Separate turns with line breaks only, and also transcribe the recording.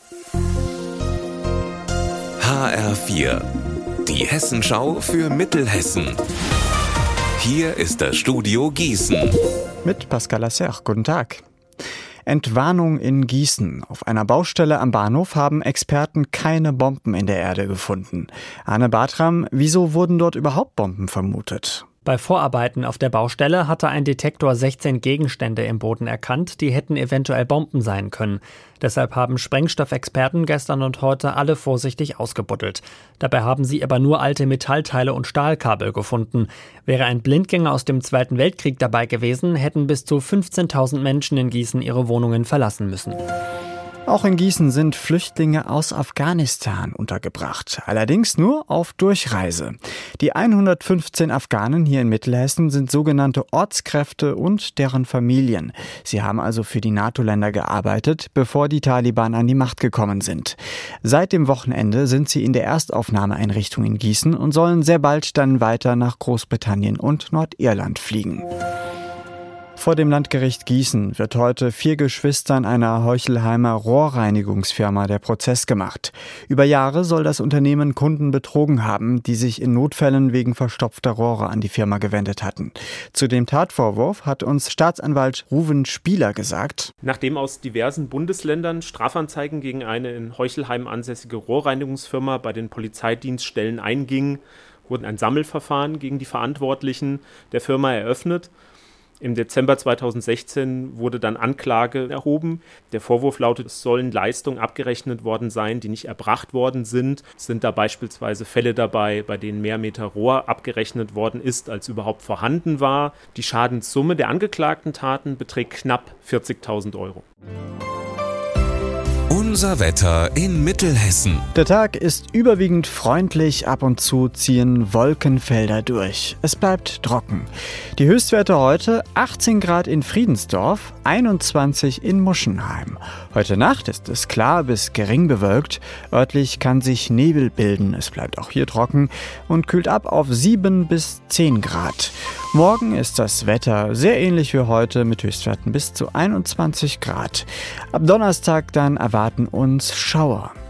HR4, die Hessenschau für Mittelhessen. Hier ist das Studio Gießen.
Mit Pascal Lasserre, guten Tag. Entwarnung in Gießen. Auf einer Baustelle am Bahnhof haben Experten keine Bomben in der Erde gefunden. Arne Bartram, wieso wurden dort überhaupt Bomben vermutet?
Bei Vorarbeiten auf der Baustelle hatte ein Detektor 16 Gegenstände im Boden erkannt, die hätten eventuell Bomben sein können. Deshalb haben Sprengstoffexperten gestern und heute alle vorsichtig ausgebuddelt. Dabei haben sie aber nur alte Metallteile und Stahlkabel gefunden. Wäre ein Blindgänger aus dem Zweiten Weltkrieg dabei gewesen, hätten bis zu 15.000 Menschen in Gießen ihre Wohnungen verlassen müssen.
Auch in Gießen sind Flüchtlinge aus Afghanistan untergebracht, allerdings nur auf Durchreise. Die 115 Afghanen hier in Mittelhessen sind sogenannte Ortskräfte und deren Familien. Sie haben also für die NATO-Länder gearbeitet, bevor die Taliban an die Macht gekommen sind. Seit dem Wochenende sind sie in der Erstaufnahmeeinrichtung in Gießen und sollen sehr bald dann weiter nach Großbritannien und Nordirland fliegen. Vor dem Landgericht Gießen wird heute 4 Geschwistern einer Heuchelheimer Rohrreinigungsfirma der Prozess gemacht. Über Jahre soll das Unternehmen Kunden betrogen haben, die sich in Notfällen wegen verstopfter Rohre an die Firma gewendet hatten. Zu dem Tatvorwurf hat uns Staatsanwalt Ruven Spieler gesagt:
Nachdem aus diversen Bundesländern Strafanzeigen gegen eine in Heuchelheim ansässige Rohrreinigungsfirma bei den Polizeidienststellen eingingen, wurden ein Sammelverfahren gegen die Verantwortlichen der Firma eröffnet. Im Dezember 2016 wurde dann Anklage erhoben. Der Vorwurf lautet, es sollen Leistungen abgerechnet worden sein, die nicht erbracht worden sind. Es sind da beispielsweise Fälle dabei, bei denen mehr Meter Rohr abgerechnet worden ist, als überhaupt vorhanden war. Die Schadenssumme der angeklagten Taten beträgt knapp 40.000 Euro.
Unser Wetter in Mittelhessen.
Der Tag ist überwiegend freundlich, ab und zu ziehen Wolkenfelder durch. Es bleibt trocken. Die Höchstwerte heute 18 Grad in Friedensdorf, 21 in Muschenheim. Heute Nacht ist es klar bis gering bewölkt. Örtlich kann sich Nebel bilden. Es bleibt auch hier trocken und kühlt ab auf 7 bis 10 Grad. Morgen ist das Wetter sehr ähnlich wie heute mit Höchstwerten bis zu 21 Grad. Ab Donnerstag dann erwarten uns Schauer.